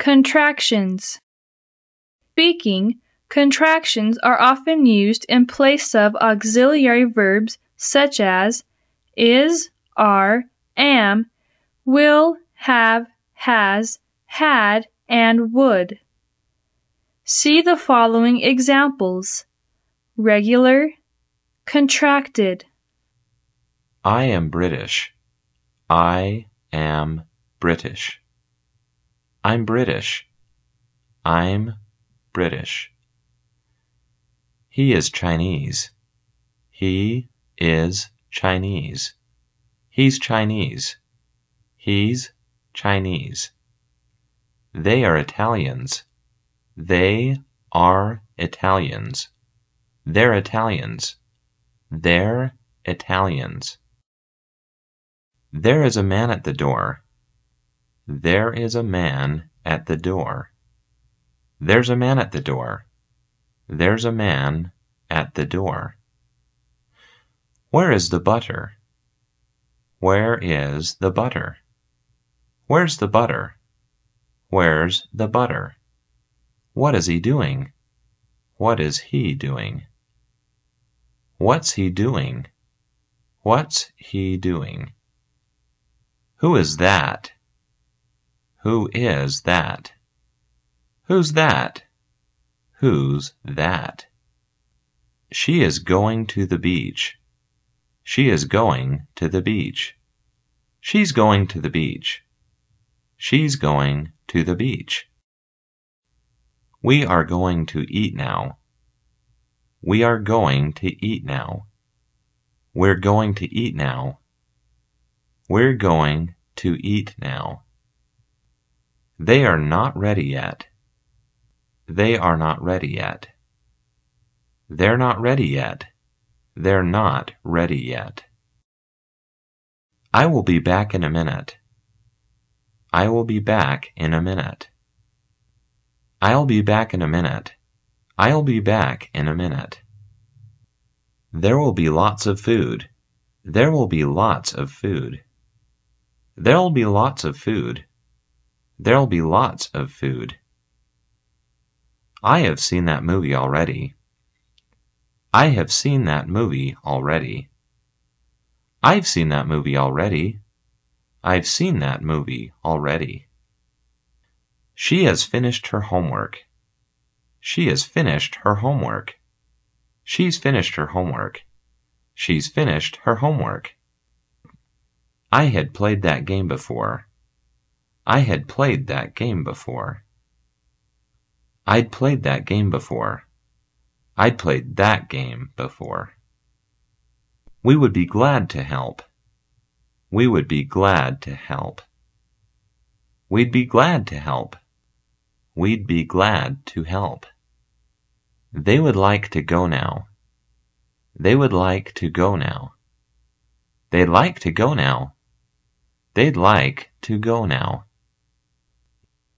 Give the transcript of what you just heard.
Contractions. Speaking, contractions are often used in place of auxiliary verbs such as is, are, am, will, have, has, had, and would. See the following examples: regular, contracted. I am British. I am British. I'm British. I'm British. He is Chinese. He is Chinese. He's Chinese. He's Chinese. They are Italians. They are Italians. They're Italians. They're Italians. There is a man at the door. There is a man at the door. There's a man at the door. There's a man at the door. Where is the butter? Where is the butter? Where's the butter? Where's the butter? What is he doing? What is he doing? What's he doing? What's he doing? Who is that? Who is that? Who's that? Who's that? She is going to the beach. She is going to the beach. She's going to the beach. She's going to the beach. We are going to eat now. We are going to eat now. We're going to eat now. We're going to eat now. They are not ready yet. They are not ready yet. They're not ready yet. They're not ready yet. I will be back in a minute. I will be back in a minute. I'll be back in a minute. I'll be back in a minute. There will be lots of food. There will be lots of food. There'll be lots of food. There'll be lots of food. I have seen that movie already. I have seen that movie already. I've seen that movie already. I've seen that movie already. She has finished her homework. She has finished her homework. She's finished her homework. She's finished her homework. I had played that game before. I had played that game before. I'd played that game before. I'd played that game before. We would be glad to help. We would be glad to help. We'd be glad to help. We'd be glad to help. They would like to go now. They would like to go now. They'd like to go now. They'd like to go now.